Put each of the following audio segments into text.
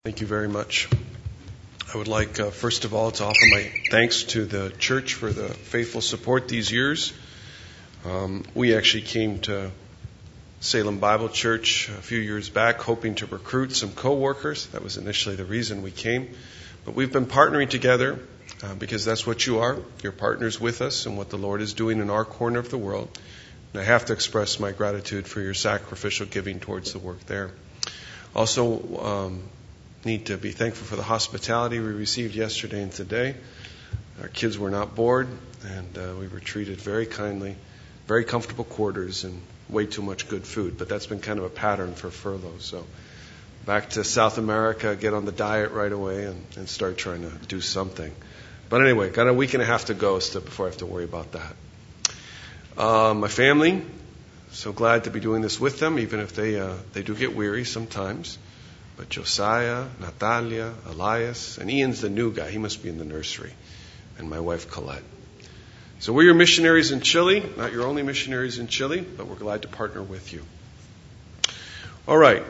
Thank you very much. I would like, first of all, to offer my thanks to the church for the faithful support these years. We actually came to Salem Bible Church a few years back hoping to recruit some co-workers. That was initially the reason we came. But we've been partnering together because that's what you are. You're partners with us in what the Lord is doing in our corner of the world. And I have to express my gratitude for your sacrificial giving towards the work there. Also, need to be thankful for the hospitality we received yesterday and today. Our kids were not bored, and we were treated very kindly, very comfortable quarters, and way too much good food. But that's been kind of a pattern for furlough. So back to South America, get on the diet right away, and start trying to do something. But anyway, got a week and a half to go before I have to worry about that. My family, so glad to be doing this with them, even if they do get weary sometimes. But Josiah, Natalia, Elias, and Ian's the new guy. He must be in the nursery. And my wife, Colette. So we're your missionaries in Chile. Not your only missionaries in Chile, but we're glad to partner with you. All right.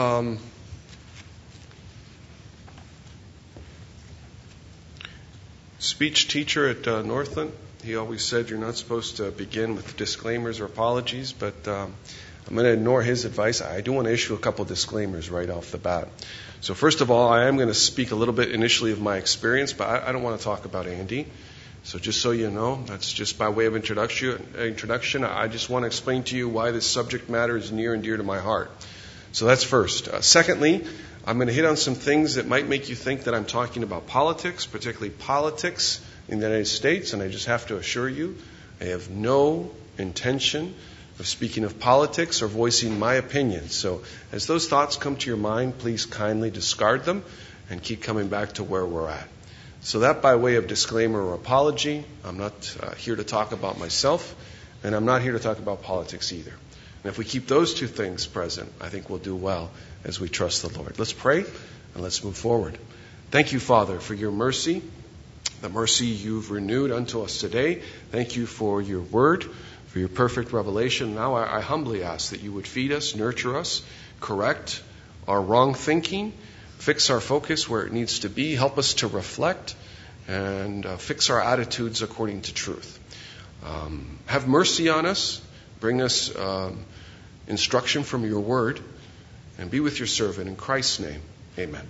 Speech teacher at Northland. He always said you're not supposed to begin with disclaimers or apologies, but I'm going to ignore his advice. I do want to issue a couple disclaimers right off the bat. So first of all, I am going to speak a little bit initially of my experience, but I don't want to talk about Andy. So just so you know, that's just by way of introduction. I just want to explain to you why this subject matter is near and dear to my heart. So that's first. Secondly, I'm going to hit on some things that might make you think that I'm talking about politics, particularly politics in the United States, and I just have to assure you, I have no intention of speaking of politics or voicing my opinion. So as those thoughts come to your mind, please kindly discard them and keep coming back to where we're at. So that by way of disclaimer or apology, I'm not here to talk about myself, and I'm not here to talk about politics either. And if we keep those two things present, I think we'll do well as we trust the Lord. Let's pray and let's move forward. Thank you, Father, for your mercy, the mercy you've renewed unto us today. Thank you for your word, for your perfect revelation. Now I humbly ask that you would feed us, nurture us, correct our wrong thinking, fix our focus where it needs to be, help us to reflect, and fix our attitudes according to truth. Have mercy on us, bring us instruction from your word, and be with your servant in Christ's name. Amen.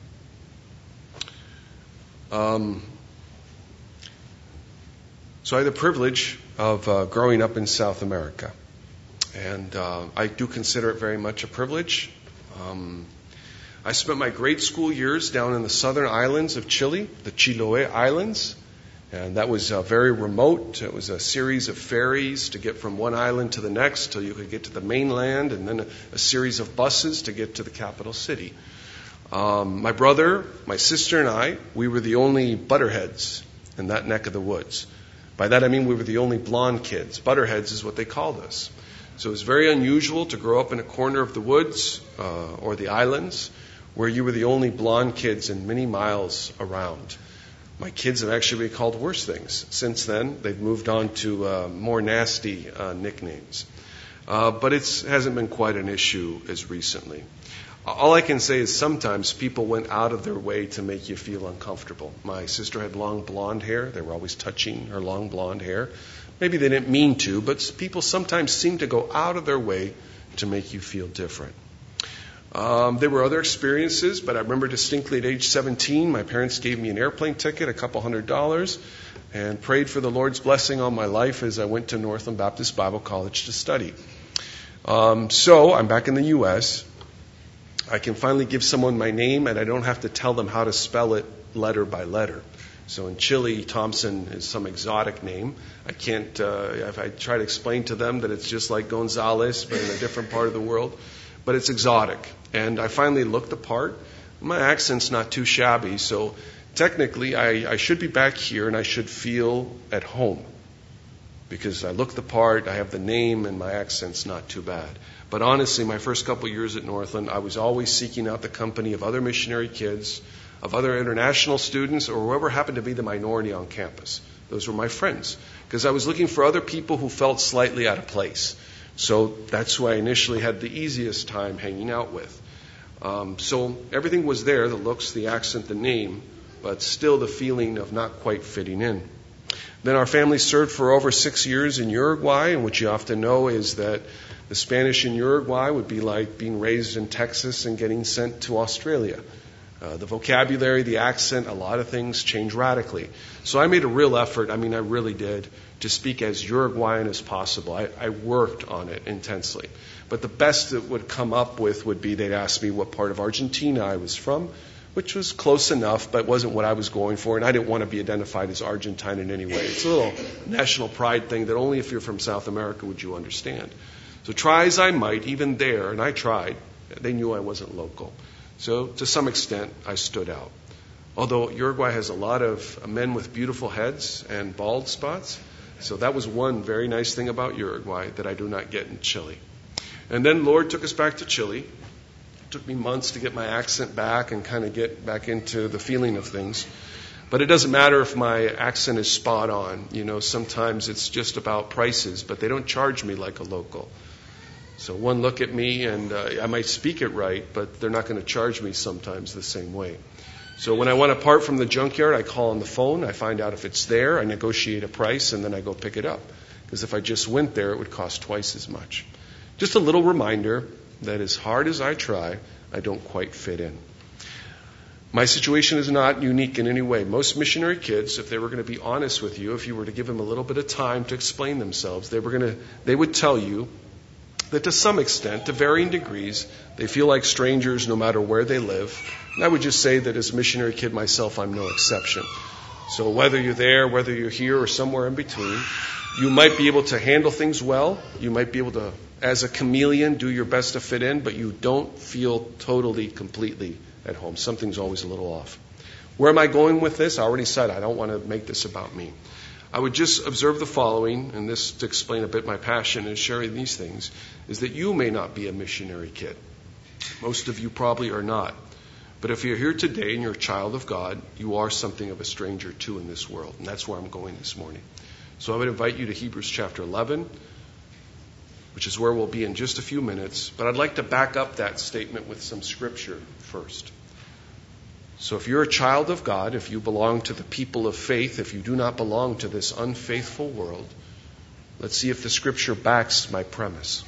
So I had the privilege of growing up in South America. And I do consider it very much a privilege. I spent my grade school years down in the southern islands of Chile, the Chiloé Islands. And that was very remote. It was a series of ferries to get from one island to the next till you could get to the mainland, and then a series of buses to get to the capital city. My brother, my sister, and I, we were the only butterheads in that neck of the woods. By that I mean we were the only blonde kids. Butterheads is what they called us. So it was very unusual to grow up in a corner of the woods or the islands where you were the only blonde kids and many miles around. My kids have actually been called worse things. Since then, they've moved on to more nasty nicknames. But it hasn't been quite an issue as recently. All I can say is sometimes people went out of their way to make you feel uncomfortable. My sister had long blonde hair. They were always touching her long blonde hair. Maybe they didn't mean to, but people sometimes seem to go out of their way to make you feel different. There were other experiences, but I remember distinctly at age 17, my parents gave me an airplane ticket, a couple $100, and prayed for the Lord's blessing on my life as I went to Northland Baptist Bible College to study. So I'm back in the U.S., I can finally give someone my name, and I don't have to tell them how to spell it letter by letter. So in Chile, Thompson is some exotic name. I can't, if I try to explain to them that it's just like Gonzalez, but in a different part of the world, but it's exotic. And I finally looked the part. My accent's not too shabby, so technically I should be back here and I should feel at home. Because I look the part, I have the name, and my accent's not too bad. But honestly, my first couple years at Northland, I was always seeking out the company of other missionary kids, of other international students, or whoever happened to be the minority on campus. Those were my friends. Because I was looking for other people who felt slightly out of place. So that's who I initially had the easiest time hanging out with. So everything was there, the looks, the accent, the name, but still the feeling of not quite fitting in. Then our family served for over 6 years in Uruguay, and what you often know is that the Spanish in Uruguay would be like being raised in Texas and getting sent to Australia. The vocabulary, the accent, a lot of things change radically. So I made a real effort, I really did, to speak as Uruguayan as possible. I worked on it intensely. But the best that would come up with would be they'd ask me what part of Argentina I was from, which was close enough, but wasn't what I was going for, and I didn't want to be identified as Argentine in any way. It's a little national pride thing that only if you're from South America would you understand. So try as I might, even there, and I tried, they knew I wasn't local. So to some extent, I stood out. Although Uruguay has a lot of men with beautiful heads and bald spots, so that was one very nice thing about Uruguay that I do not get in Chile. And then Lord took us back to Chile. It took me months to get my accent back and kind of get back into the feeling of things. But it doesn't matter if my accent is spot on. Sometimes it's just about prices, but they don't charge me like a local. So one look at me and I might speak it right, but they're not going to charge me sometimes the same way. So when I want to part from the junkyard, I call on the phone, I find out if it's there, I negotiate a price, and then I go pick it up. Because if I just went there, it would cost twice as much. Just a little reminder that as hard as I try, I don't quite fit in. My situation is not unique in any way. Most missionary kids, if they were going to be honest with you, if you were to give them a little bit of time to explain themselves, they would tell you that to some extent, to varying degrees, they feel like strangers no matter where they live. And I would just say that as a missionary kid myself, I'm no exception. So whether you're there, whether you're here, or somewhere in between, you might be able to handle things well. You might be able to, as a chameleon, do your best to fit in, but you don't feel totally, completely at home. Something's always a little off. Where am I going with this? I already said I don't want to make this about me. I would just observe the following, and this to explain a bit my passion in sharing these things, is that you may not be a missionary kid. Most of you probably are not. But if you're here today and you're a child of God, you are something of a stranger too in this world. And that's where I'm going this morning. So I would invite you to Hebrews chapter 11, which is where we'll be in just a few minutes. But I'd like to back up that statement with some scripture first. So if you're a child of God, if you belong to the people of faith, if you do not belong to this unfaithful world, let's see if the scripture backs my premise.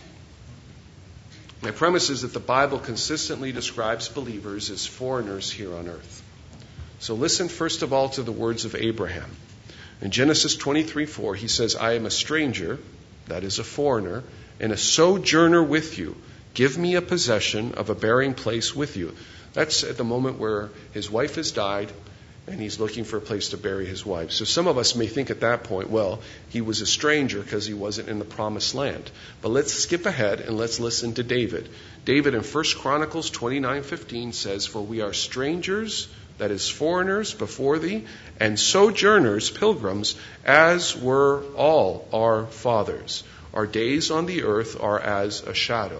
My premise is that the Bible consistently describes believers as foreigners here on earth. So listen first of all to the words of Abraham. In Genesis 23:4, he says, I am a stranger, that is a foreigner, and a sojourner with you. Give me a possession of a burying place with you. That's at the moment where his wife has died and he's looking for a place to bury his wife. So some of us may think at that point, well, he was a stranger because he wasn't in the promised land. But let's skip ahead and let's listen to David. David in 1 Chronicles 29:15 says, For we are strangers, that is foreigners before thee, and sojourners, pilgrims, as were all our fathers. Our days on the earth are as a shadow.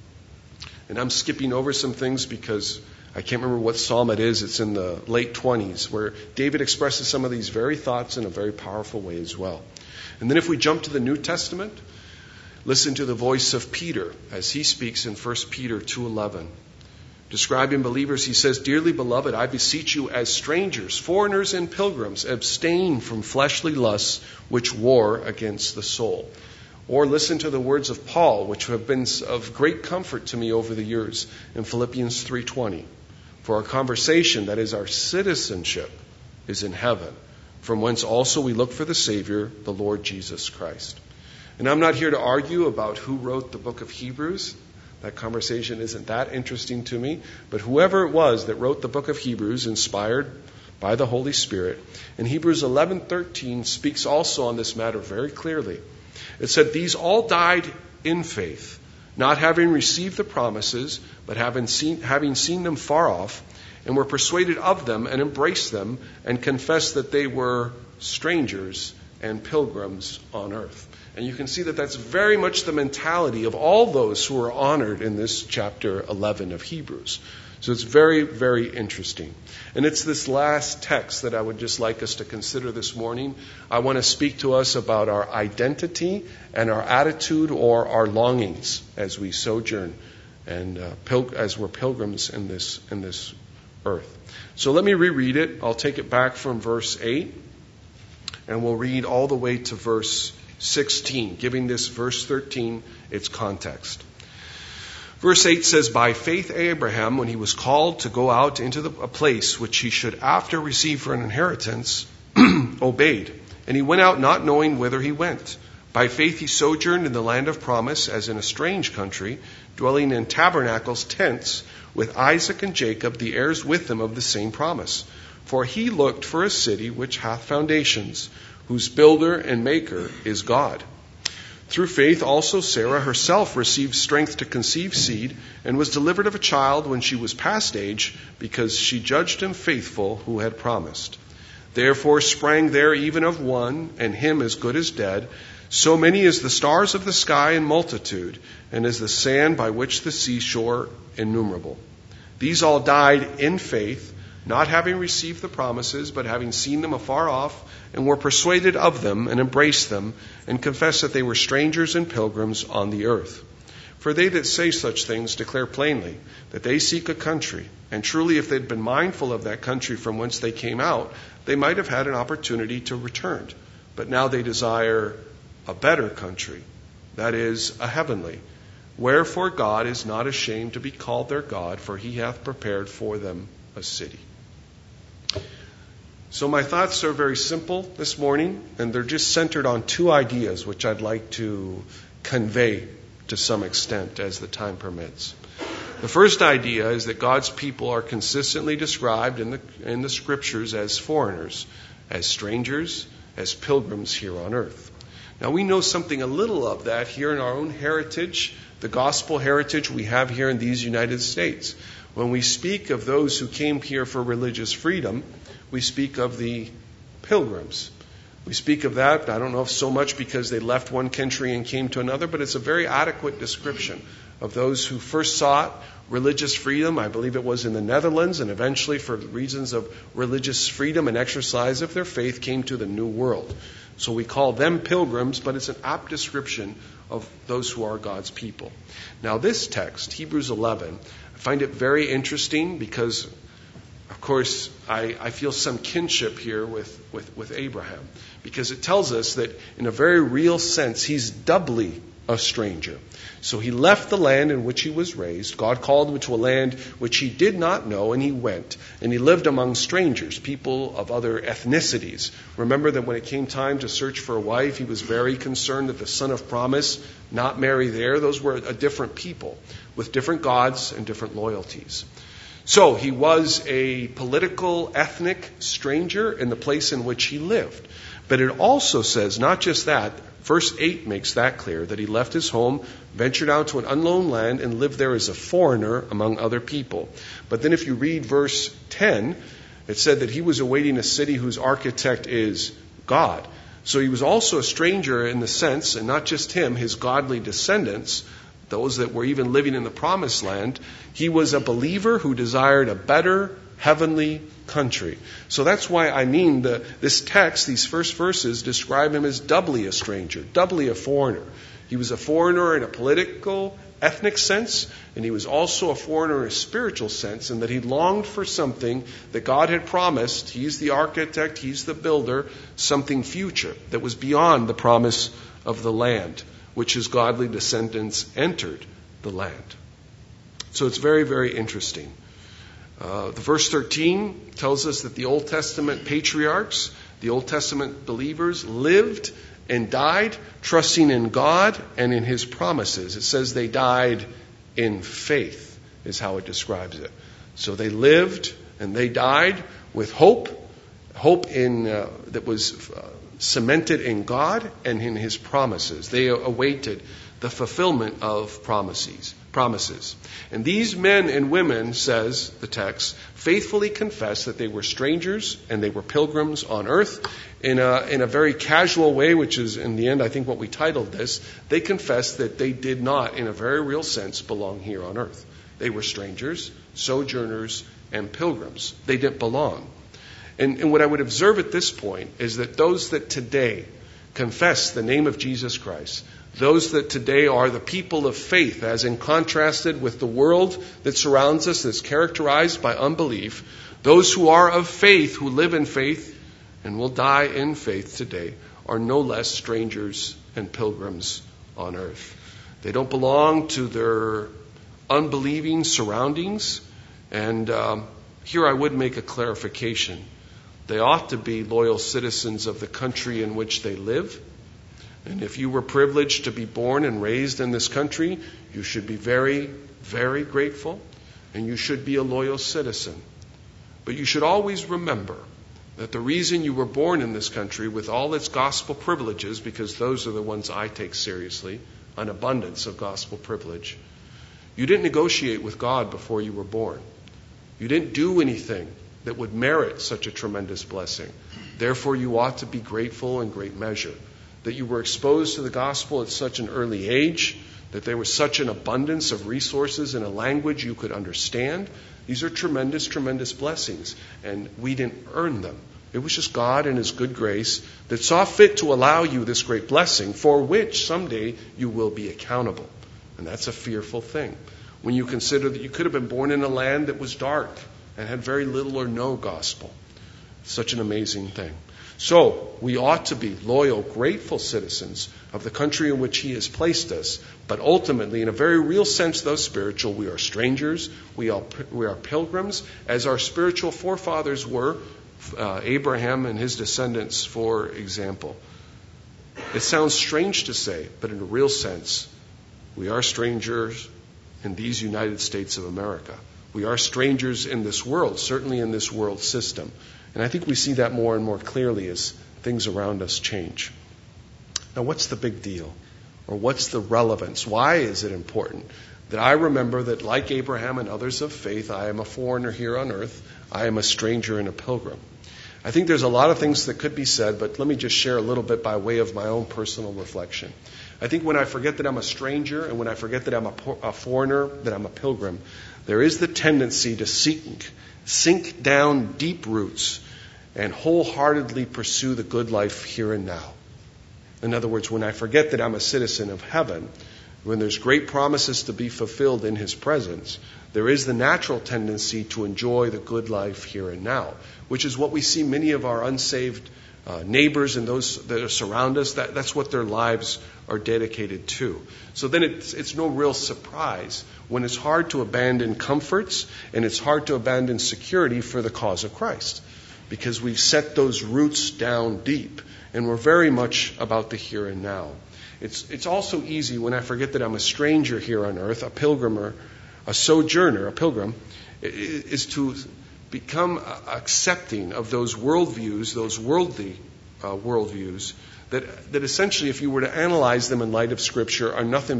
And I'm skipping over some things because I can't remember what psalm it is. It's in the late 20s where David expresses some of these very thoughts in a very powerful way as well. And then if we jump to the New Testament, listen to the voice of Peter as he speaks in 1 Peter 2:11. Describing believers, he says, Dearly beloved, I beseech you as strangers, foreigners and pilgrims, abstain from fleshly lusts which war against the soul. Or listen to the words of Paul, which have been of great comfort to me over the years in Philippians 3:20. For our conversation, that is our citizenship, is in heaven, from whence also we look for the Savior, the Lord Jesus Christ. And I'm not here to argue about who wrote the book of Hebrews. That conversation isn't that interesting to me. But whoever it was that wrote the book of Hebrews, inspired by the Holy Spirit, in Hebrews 11:13 speaks also on this matter very clearly. It said, These all died in faith, not having received the promises, but having seen them far off, and were persuaded of them and embraced them, and confessed that they were strangers and pilgrims on earth. And you can see that that's very much the mentality of all those who are honored in this chapter 11 of Hebrews. So it's very, very interesting. And it's this last text that I would just like us to consider this morning. I want to speak to us about our identity and our attitude or our longings as we sojourn and as we're pilgrims in this earth. So let me reread it. I'll take it back from verse 8, and we'll read all the way to verse 16, giving this verse 13 its context. Verse 8 says, "By faith Abraham, when he was called to go out into a place which he should after receive for an inheritance, obeyed. And he went out not knowing whither he went. By faith he sojourned in the land of promise, as in a strange country, dwelling in tabernacles, tents, with Isaac and Jacob, the heirs with them of the same promise. For he looked for a city which hath foundations, whose builder and maker is God. Through faith also Sarah herself received strength to conceive seed, and was delivered of a child when she was past age, because she judged him faithful who had promised. Therefore sprang there even of one, and him as good as dead, so many as the stars of the sky in multitude, and as the sand by which the seashore innumerable. These all died in faith, not having received the promises, but having seen them afar off, and were persuaded of them, and embraced them, and confessed that they were strangers and pilgrims on the earth. For they that say such things declare plainly that they seek a country, and truly if they'd been mindful of that country from whence they came out, they might have had an opportunity to return. But now they desire a better country, that is, a heavenly. Wherefore God is not ashamed to be called their God, for he hath prepared for them a city." So my thoughts are very simple this morning, and they're just centered on two ideas which I'd like to convey to some extent as the time permits. The first idea is that God's people are consistently described in the scriptures as foreigners, as strangers, as pilgrims here on earth. Now we know something a little of that here in our own heritage, the gospel heritage we have here in these United States. When we speak of those who came here for religious freedom, we speak of the pilgrims. We speak of that, I don't know if so much because they left one country and came to another, but it's a very adequate description of those who first sought religious freedom. I believe it was in the Netherlands, and eventually for reasons of religious freedom and exercise of their faith came to the New World. So we call them pilgrims, but it's an apt description of those who are God's people. Now this text, Hebrews 11, I find it very interesting because, of course, I feel some kinship here with Abraham, because it tells us that in a very real sense, he's doubly a stranger. So he left the land in which he was raised. God called him to a land which he did not know, and he went. And he lived among strangers, people of other ethnicities. Remember that when it came time to search for a wife, he was very concerned that the son of promise not marry there. Those were a different people with different gods and different loyalties. So he was a political, ethnic stranger in the place in which he lived. But it also says, not just that, verse 8 makes that clear, that he left his home, ventured out to an unknown land, and lived there as a foreigner among other people. But then if you read verse 10, it said that he was awaiting a city whose architect is God. So he was also a stranger in the sense, and not just him, his godly descendants, those that were even living in the promised land. He was a believer who desired a better heavenly country. So that's why I mean this text, these first verses, describe him as doubly a stranger, doubly a foreigner. He was a foreigner in a political, ethnic sense, and he was also a foreigner in a spiritual sense, in that he longed for something that God had promised. He's the architect, he's the builder, something future that was beyond the promise of the land, which his godly descendants entered the land. So it's very, very interesting. The verse 13 tells us that the Old Testament patriarchs, the Old Testament believers, lived and died trusting in God and in his promises. It says they died in faith, is how it describes it. So they lived and they died with hope in that was cemented in God and in his promises. They awaited the fulfillment of promises. And these men and women, says the text, faithfully confessed that they were strangers and they were pilgrims on earth. In a very casual way, which is in the end I think what we titled this, they confessed that they did not, in a very real sense, belong here on earth. They were strangers, sojourners, and pilgrims. They didn't belong. And what I would observe at this point is that those that today confess the name of Jesus Christ, Those that today are the people of faith, as in contrasted with the world that surrounds us, that's characterized by unbelief. Those who are of faith, who live in faith and will die in faith today, are no less strangers and pilgrims on earth. They don't belong to their unbelieving surroundings. And here I would make a clarification. They ought to be loyal citizens of the country in which they live. And if you were privileged to be born and raised in this country, you should be very, very grateful, and you should be a loyal citizen. But you should always remember that the reason you were born in this country with all its gospel privileges, because those are the ones I take seriously, an abundance of gospel privilege, you didn't negotiate with God before you were born. You didn't do anything that would merit such a tremendous blessing. Therefore, you ought to be grateful in great measure that you were exposed to the gospel at such an early age, that there was such an abundance of resources in a language you could understand. These are tremendous, tremendous blessings, and we didn't earn them. It was just God in His good grace that saw fit to allow you this great blessing, for which someday you will be accountable. And that's a fearful thing. When you consider that you could have been born in a land that was dark and had very little or no gospel. Such an amazing thing. So, we ought to be loyal, grateful citizens of the country in which He has placed us. But ultimately, in a very real sense, though spiritual, we are strangers, we are pilgrims, as our spiritual forefathers were, Abraham and his descendants, for example. It sounds strange to say, but in a real sense, we are strangers in these United States of America. We are strangers in this world, certainly in this world system. And I think we see that more and more clearly as things around us change. Now, what's the big deal? Or what's the relevance? Why is it important that I remember that, like Abraham and others of faith, I am a foreigner here on earth. I am a stranger and a pilgrim. I think there's a lot of things that could be said, but let me just share a little bit by way of my own personal reflection. I think when I forget that I'm a stranger and when I forget that I'm a foreigner, that I'm a pilgrim, there is the tendency to sink down deep roots and wholeheartedly pursue the good life here and now. In other words, when I forget that I'm a citizen of heaven, when there's great promises to be fulfilled in His presence, there is the natural tendency to enjoy the good life here and now, which is what we see many of our unsaved neighbors and those that surround us. That's what their lives are dedicated to. So then it's no real surprise when it's hard to abandon comforts and it's hard to abandon security for the cause of Christ, because we've set those roots down deep and we're very much about the here and now. It's also easy when I forget that I'm a stranger here on earth, a pilgrim, a sojourner, a pilgrim, is to become accepting of those worldviews, those worldly worldviews, that essentially, if you were to analyze them in light of Scripture, are nothing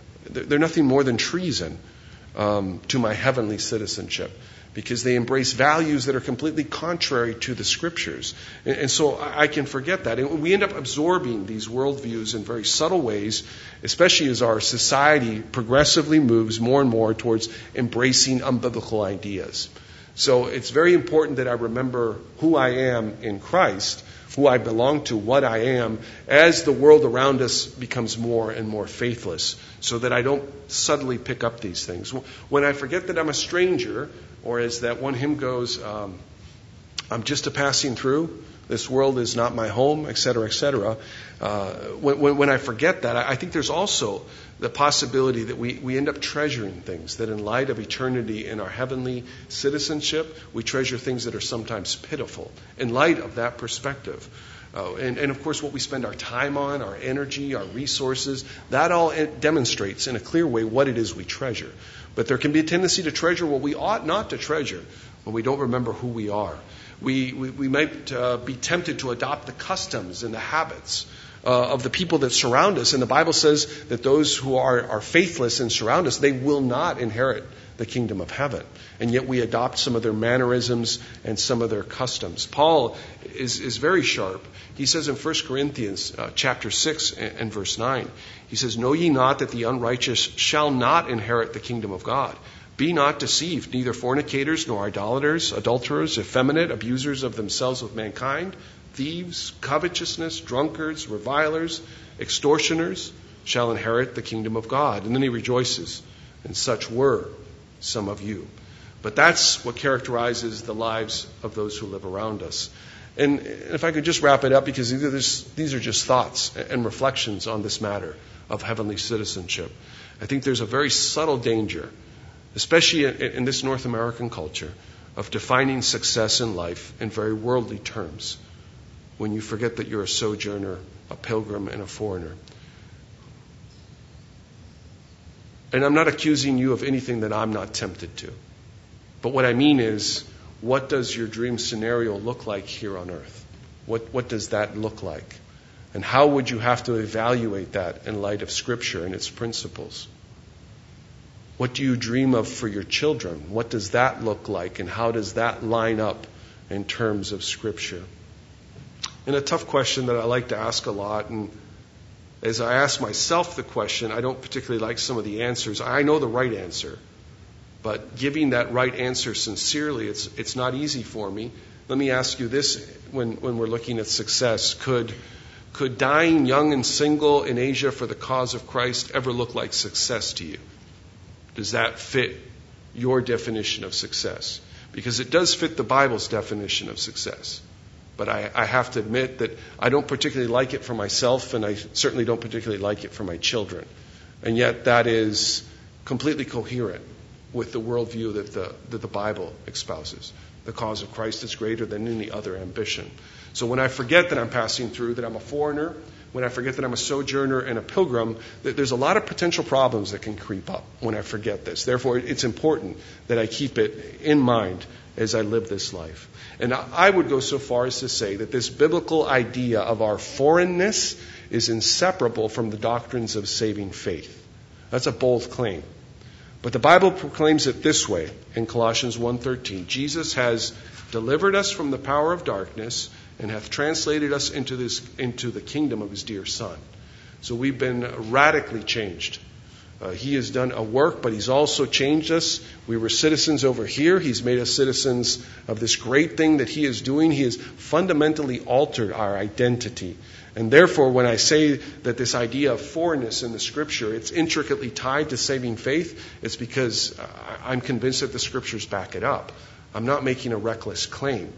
more than treason to my heavenly citizenship, because they embrace values that are completely contrary to the Scriptures. And so I can forget that. And we end up absorbing these worldviews in very subtle ways, especially as our society progressively moves more and more towards embracing unbiblical ideas. So it's very important that I remember who I am in Christ, who I belong to, what I am, as the world around us becomes more and more faithless, so that I don't subtly pick up these things. When I forget that I'm a stranger, or as that one hymn goes, I'm just a passing through, this world is not my home, etc., etc. When I forget that, I think there's also the possibility that we end up treasuring things, that in light of eternity in our heavenly citizenship, we treasure things that are sometimes pitiful in light of that perspective. And of course, what we spend our time on, our energy, our resources, that all demonstrates in a clear way what it is we treasure. But there can be a tendency to treasure what we ought not to treasure when we don't remember who we are. We might be tempted to adopt the customs and the habits of the people that surround us. And the Bible says that those who are faithless and surround us, they will not inherit the kingdom of heaven. And yet we adopt some of their mannerisms and some of their customs. Paul is very sharp. He says in 1 Corinthians chapter 6 and verse 9, he says, "Know ye not that the unrighteous shall not inherit the kingdom of God? Be not deceived, neither fornicators, nor idolaters, adulterers, effeminate, abusers of themselves with mankind, thieves, covetousness, drunkards, revilers, extortioners, shall inherit the kingdom of God. And then he rejoices, and such were some of you. But that's what characterizes the lives of those who live around us. And if I could just wrap it up, because these are just thoughts and reflections on this matter of heavenly citizenship. I think there's a very subtle danger, especially in this North American culture, of defining success in life in very worldly terms when you forget that you're a sojourner, a pilgrim, and a foreigner. And I'm not accusing you of anything that I'm not tempted to. But what I mean is, what does your dream scenario look like here on earth? What does that look like? And how would you have to evaluate that in light of Scripture and its principles? What do you dream of for your children? What does that look like? And how does that line up in terms of Scripture? And a tough question that I like to ask a lot, and as I ask myself the question, I don't particularly like some of the answers. I know the right answer. But giving that right answer sincerely, it's not easy for me. Let me ask you this when we're looking at success. Could dying young and single in Asia for the cause of Christ ever look like success to you? Does that fit your definition of success? Because it does fit the Bible's definition of success. But I have to admit that I don't particularly like it for myself, and I certainly don't particularly like it for my children. And yet that is completely coherent with the worldview that the Bible espouses. The cause of Christ is greater than any other ambition. So when I forget that I'm passing through, that I'm a foreigner, when I forget that I'm a sojourner and a pilgrim, there's a lot of potential problems that can creep up when I forget this. Therefore, it's important that I keep it in mind as I live this life. And I would go so far as to say that this biblical idea of our foreignness is inseparable from the doctrines of saving faith. That's a bold claim. But the Bible proclaims it this way in Colossians 1:13. Jesus has delivered us from the power of darkness and hath translated us into the kingdom of his dear Son. So we've been radically changed. He has done a work, but he's also changed us. We were citizens over here. He's made us citizens of this great thing that he is doing. He has fundamentally altered our identity. And therefore, when I say that this idea of foreignness in the Scripture, it's intricately tied to saving faith, it's because I'm convinced that the Scriptures back it up. I'm not making a reckless claim.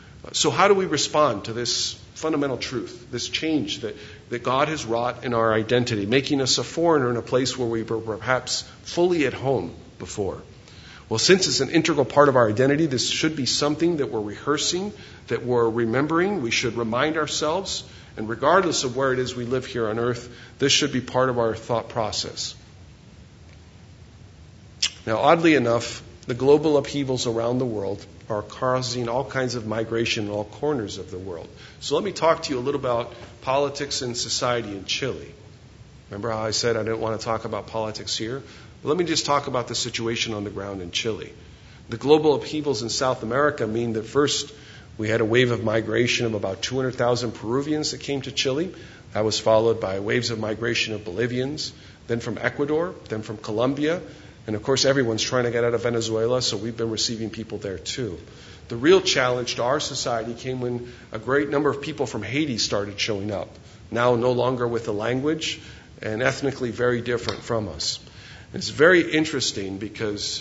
So how do we respond to this fundamental truth, this change that God has wrought in our identity, making us a foreigner in a place where we were perhaps fully at home before? Well, since it's an integral part of our identity, this should be something that we're rehearsing, that we're remembering. We should remind ourselves. And regardless of where it is we live here on earth, this should be part of our thought process. Now, oddly enough, the global upheavals around the world are causing all kinds of migration in all corners of the world. So let me talk to you a little about politics and society in Chile. Remember how I said I didn't want to talk about politics here? Well, let me just talk about the situation on the ground in Chile. The global upheavals in South America mean that first we had a wave of migration of about 200,000 Peruvians that came to Chile. That was followed by waves of migration of Bolivians, then from Ecuador, then from Colombia. And of course, everyone's trying to get out of Venezuela, so we've been receiving people there too. The real challenge to our society came when a great number of people from Haiti started showing up, now no longer with the language and ethnically very different from us. It's very interesting because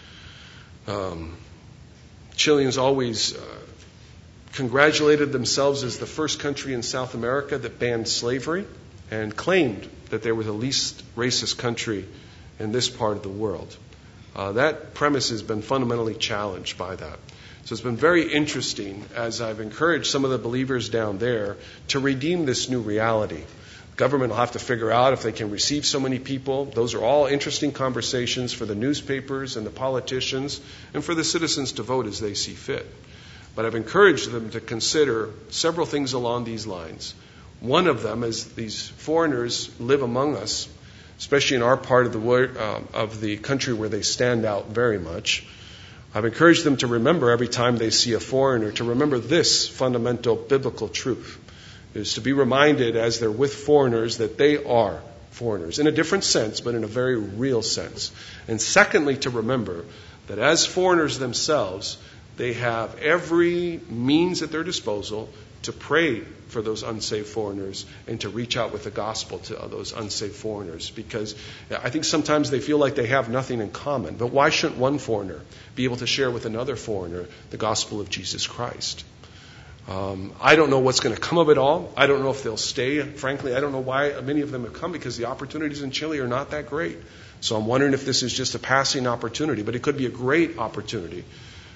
Chileans always congratulated themselves as the first country in South America that banned slavery and claimed that they were the least racist country in this part of the world. That premise has been fundamentally challenged by that. So it's been very interesting as I've encouraged some of the believers down there to redeem this new reality. Government will have to figure out if they can receive so many people. Those are all interesting conversations for the newspapers and the politicians and for the citizens to vote as they see fit. But I've encouraged them to consider several things along these lines. One of them is these foreigners live among us, especially in our part of the country where they stand out very much. I've encouraged them to remember every time they see a foreigner, to remember this fundamental biblical truth, is to be reminded as they're with foreigners that they are foreigners, in a different sense, but in a very real sense. And secondly, to remember that as foreigners themselves, they have every means at their disposal to pray for those unsaved foreigners and to reach out with the gospel to those unsaved foreigners, because I think sometimes they feel like they have nothing in common. But why shouldn't one foreigner be able to share with another foreigner the gospel of Jesus Christ? I don't know what's going to come of it all. I don't know if they'll stay. Frankly, I don't know why many of them have come, because the opportunities in Chile are not that great. So I'm wondering if this is just a passing opportunity, but it could be a great opportunity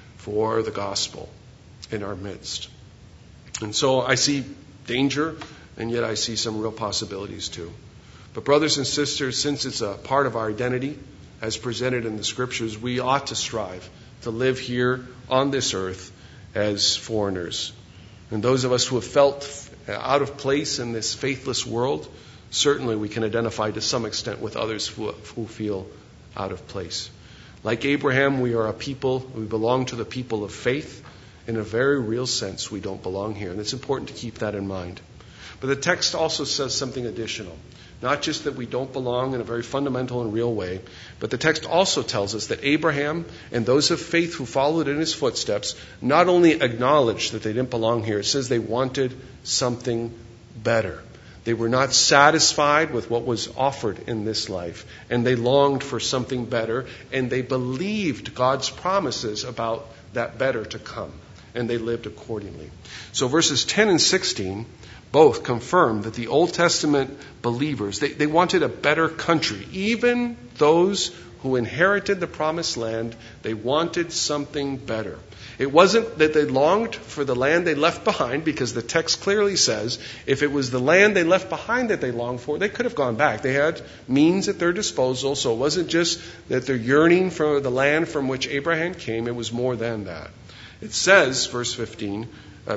for the gospel in our midst. And so I see danger, and yet I see some real possibilities too. But brothers and sisters, since it's a part of our identity as presented in the Scriptures, we ought to strive to live here on this earth as foreigners. And those of us who have felt out of place in this faithless world, certainly we can identify to some extent with others who feel out of place. Like Abraham, we are a people, we belong to the people of faith. In a very real sense, we don't belong here. And it's important to keep that in mind. But the text also says something additional. Not just that we don't belong in a very fundamental and real way, but the text also tells us that Abraham and those of faith who followed in his footsteps not only acknowledged that they didn't belong here, it says they wanted something better. They were not satisfied with what was offered in this life, and they longed for something better, and they believed God's promises about that better to come, and they lived accordingly. So verses 10 and 16 both confirm that the Old Testament believers, they wanted a better country. Even those who inherited the promised land, they wanted something better. It wasn't that they longed for the land they left behind, because the text clearly says if it was the land they left behind that they longed for, they could have gone back. They had means at their disposal, so it wasn't just that they're yearning for the land from which Abraham came. It was more than that. It says, verse 16,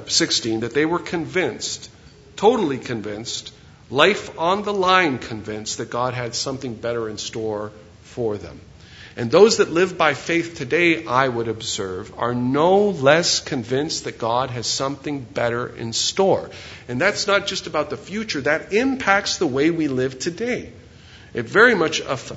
that they were convinced, totally convinced, life on the line convinced that God had something better in store for them. And those that live by faith today, I would observe, are no less convinced that God has something better in store. And that's not just about the future. That impacts the way we live today. It very much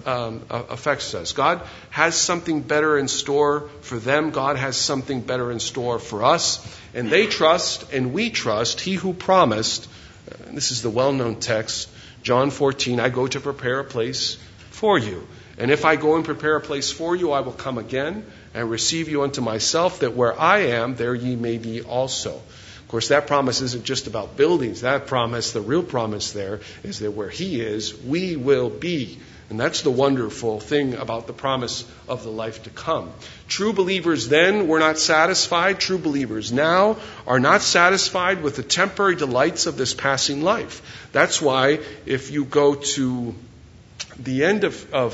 affects us. God has something better in store for them. God has something better in store for us. And they trust, and we trust, He who promised. This is the well-known text, John 14, I go to prepare a place for you. And if I go and prepare a place for you, I will come again and receive you unto myself, that where I am, there ye may be also. Of course, that promise isn't just about buildings. That promise, the real promise there, is that where He is, we will be. And that's the wonderful thing about the promise of the life to come. True believers then were not satisfied. True believers now are not satisfied with the temporary delights of this passing life. That's why if you go to the end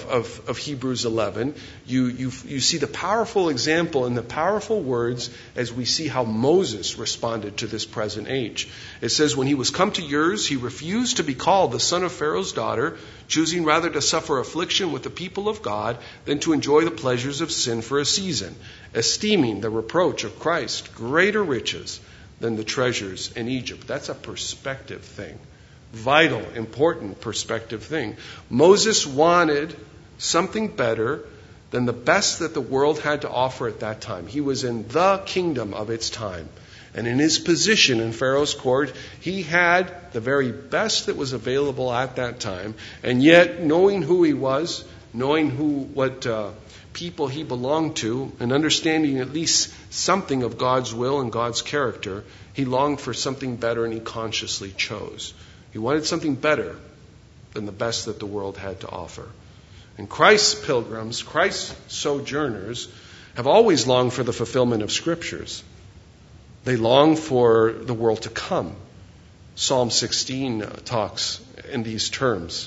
of Hebrews 11, you see the powerful example and the powerful words as we see how Moses responded to this present age. It says, when he was come to years, he refused to be called the son of Pharaoh's daughter, choosing rather to suffer affliction with the people of God than to enjoy the pleasures of sin for a season, esteeming the reproach of Christ greater riches than the treasures in Egypt. That's a perspective thing. Vital, important perspective thing. Moses wanted something better than the best that the world had to offer at that time. He was in the kingdom of its time. And in his position in Pharaoh's court, he had the very best that was available at that time. And yet, knowing who he was, knowing what people he belonged to, and understanding at least something of God's will and God's character, he longed for something better, and he consciously chose. He wanted something better than the best that the world had to offer. And Christ's pilgrims, Christ's sojourners, have always longed for the fulfillment of Scriptures. They long for the world to come. Psalm 16 talks in these terms.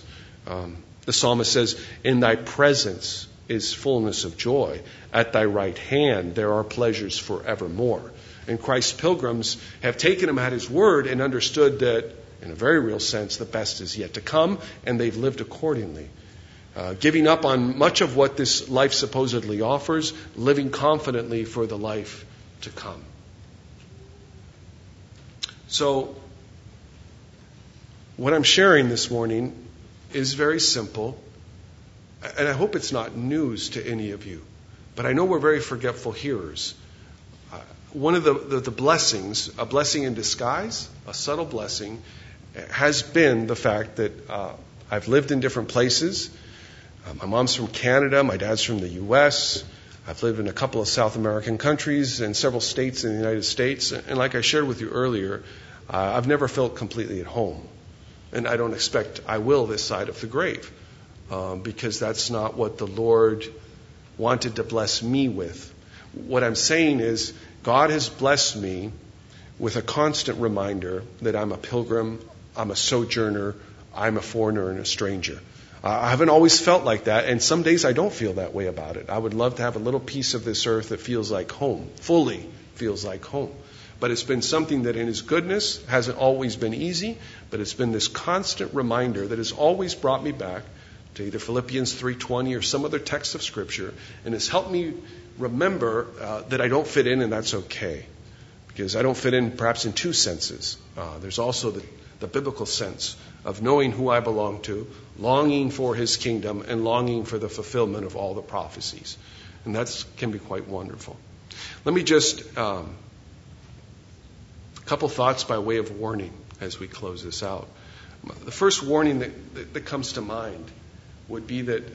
The psalmist says, in thy presence is fullness of joy. At thy right hand there are pleasures forevermore. And Christ's pilgrims have taken him at his word and understood that, in a very real sense, the best is yet to come, and they've lived accordingly. Giving up on much of what this life supposedly offers, living confidently for the life to come. So, what I'm sharing this morning is very simple, and I hope it's not news to any of you, but I know we're very forgetful hearers. one of the blessings, a blessing in disguise, a subtle blessing, has been the fact that I've lived in different places. My mom's from Canada. My dad's from the U.S. I've lived in a couple of South American countries and several states in the United States. And like I shared with you earlier, I've never felt completely at home. And I don't expect I will this side of the grave, because that's not what the Lord wanted to bless me with. What I'm saying is God has blessed me with a constant reminder that I'm a pilgrim, I'm a sojourner, I'm a foreigner and a stranger. I haven't always felt like that, and some days I don't feel that way about it. I would love to have a little piece of this earth that feels like home, fully feels like home. But it's been something that in His goodness hasn't always been easy, but it's been this constant reminder that has always brought me back to either Philippians 3:20 or some other text of Scripture, and has helped me remember that I don't fit in, and that's okay. Because I don't fit in perhaps in two senses. There's also the biblical sense of knowing who I belong to, longing for His kingdom, and longing for the fulfillment of all the prophecies. And that can be quite wonderful. Let me just, a couple thoughts by way of warning as we close this out. The first warning that comes to mind would be that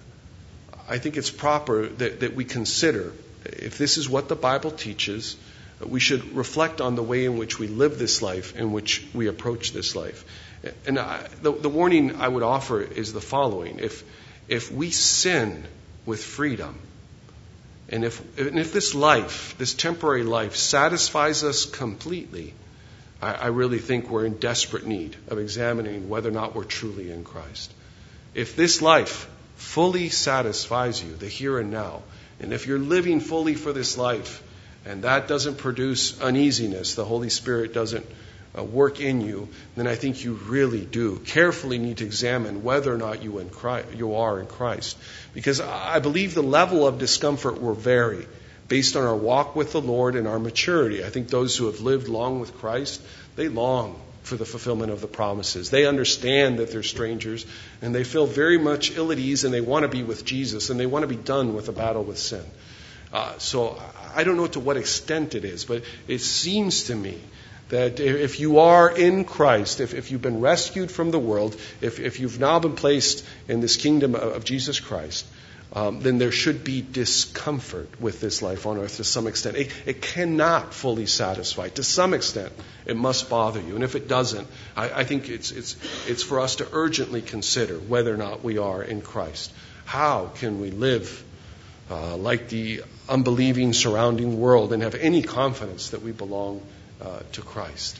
I think it's proper that we consider, if this is what the Bible teaches, we should reflect on the way in which we live this life, in which we approach this life. And the warning I would offer is the following. If we sin with freedom, and if this life, this temporary life, satisfies us completely, I really think we're in desperate need of examining whether or not we're truly in Christ. If this life fully satisfies you, the here and now, and if you're living fully for this life, and that doesn't produce uneasiness, the Holy Spirit doesn't work in you, then I think you really do carefully need to examine whether or not you are in Christ. Because I believe the level of discomfort will vary based on our walk with the Lord and our maturity. I think those who have lived long with Christ, they long for the fulfillment of the promises. They understand that they're strangers, and they feel very much ill at ease, and they want to be with Jesus, and they want to be done with the battle with sin. So I don't know to what extent it is, but it seems to me that if you are in Christ, if you've been rescued from the world, if you've now been placed in this kingdom of Jesus Christ, then there should be discomfort with this life on earth to some extent. It cannot fully satisfy. To some extent, it must bother you. And if it doesn't, I think it's for us to urgently consider whether or not we are in Christ. How can we live like the unbelieving surrounding world and have any confidence that we belong to Christ?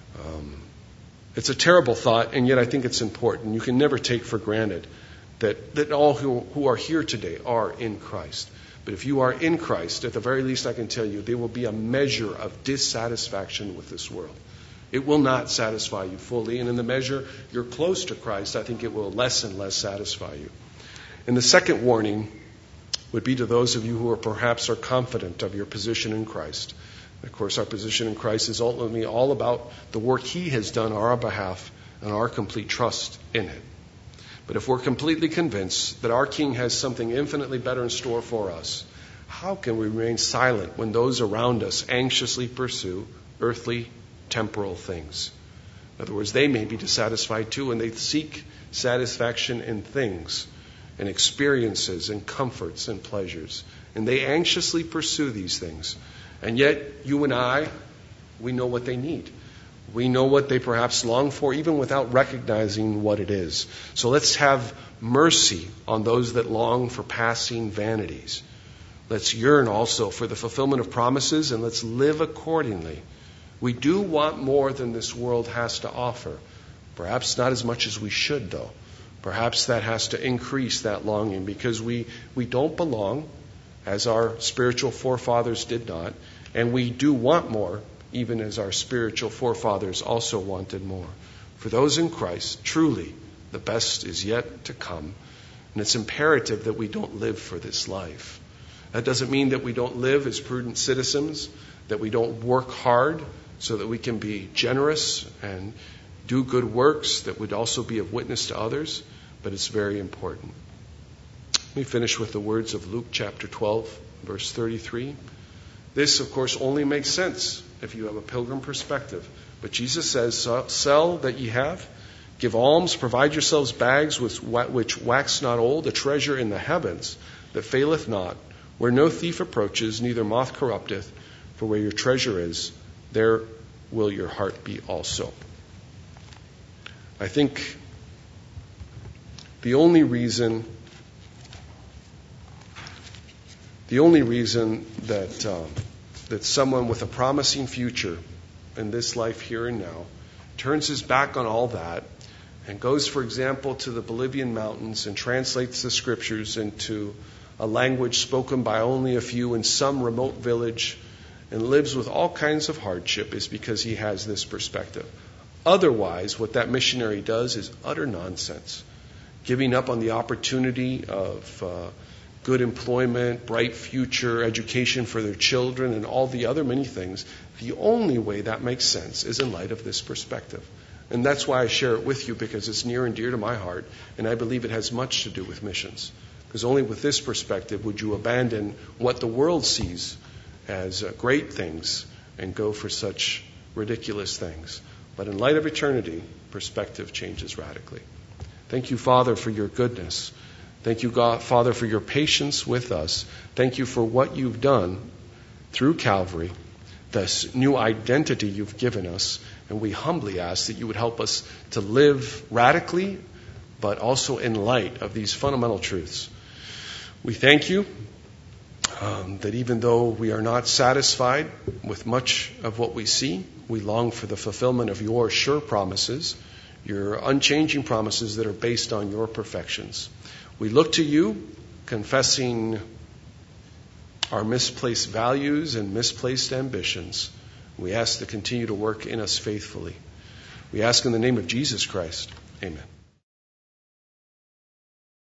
It's a terrible thought, and yet I think it's important. You can never take for granted that all who are here today are in Christ. But if you are in Christ, at the very least I can tell you, there will be a measure of dissatisfaction with this world. It will not satisfy you fully, and in the measure you're close to Christ, I think it will less and less satisfy you. And the second warning would be to those of you who are confident of your position in Christ. Of course, our position in Christ is ultimately all about the work He has done on our behalf and our complete trust in it. But if we're completely convinced that our King has something infinitely better in store for us, how can we remain silent when those around us anxiously pursue earthly, temporal things? In other words, they may be dissatisfied too, and they seek satisfaction in things and experiences and comforts and pleasures. And they anxiously pursue these things. And yet, you and I, we know what they need. We know what they perhaps long for, even without recognizing what it is. So let's have mercy on those that long for passing vanities. Let's yearn also for the fulfillment of promises, and let's live accordingly. We do want more than this world has to offer. Perhaps not as much as we should, though. Perhaps that has to increase that longing, because we don't belong, as our spiritual forefathers did not, and we do want more, even as our spiritual forefathers also wanted more. For those in Christ, truly, the best is yet to come, and it's imperative that we don't live for this life. That doesn't mean that we don't live as prudent citizens, that we don't work hard so that we can be generous and do good works that would also be of witness to others, but it's very important. Let me finish with the words of Luke chapter 12, verse 33. This, of course, only makes sense if you have a pilgrim perspective. But Jesus says, sell that ye have, give alms, provide yourselves bags which wax not old, a treasure in the heavens that faileth not, where no thief approaches, neither moth corrupteth, for where your treasure is, there will your heart be also. I think the only reason that someone with a promising future in this life here and now turns his back on all that and goes, for example, to the Bolivian mountains and translates the scriptures into a language spoken by only a few in some remote village and lives with all kinds of hardship is because he has this perspective. Otherwise, what that missionary does is utter nonsense. Giving up on the opportunity of good employment, bright future, education for their children, and all the other many things. The only way that makes sense is in light of this perspective. And that's why I share it with you, because it's near and dear to my heart, and I believe it has much to do with missions. Because only with this perspective would you abandon what the world sees as great things and go for such ridiculous things. But in light of eternity, perspective changes radically. Thank you, Father, for your goodness. Thank you, God, Father, for your patience with us. Thank you for what you've done through Calvary, this new identity you've given us. And we humbly ask that you would help us to live radically, but also in light of these fundamental truths. We thank you that even though we are not satisfied with much of what we see, we long for the fulfillment of your sure promises, your unchanging promises that are based on your perfections. We look to you, confessing our misplaced values and misplaced ambitions. We ask to continue to work in us faithfully. We ask in the name of Jesus Christ. Amen.